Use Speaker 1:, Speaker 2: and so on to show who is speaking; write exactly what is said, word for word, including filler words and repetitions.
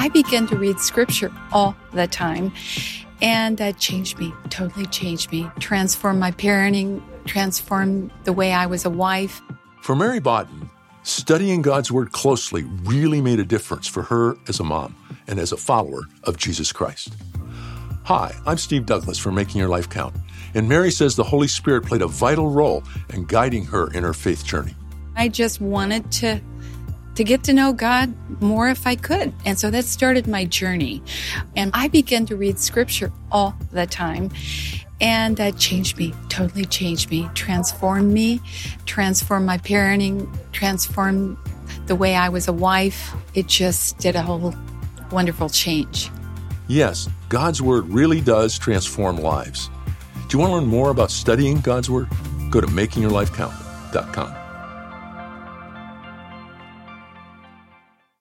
Speaker 1: I began to read scripture all the time, and that changed me, totally changed me, transformed my parenting, transformed the way I was a wife.
Speaker 2: For Mary Bodden, studying God's Word closely really made a difference for her as a mom and as a follower of Jesus Christ. Hi, I'm Steve Douglas from Making Your Life Count, and Mary says the Holy Spirit played a vital role in guiding her in her faith journey.
Speaker 1: I just wanted to to get to know God more if I could. And so that started my journey. And I began to read scripture all the time. And that changed me, totally changed me, transformed me, transformed my parenting, transformed the way I was a wife. It just did a whole wonderful change.
Speaker 2: Yes, God's Word really does transform lives. Do you want to learn more about studying God's Word? Go to making your life count dot com.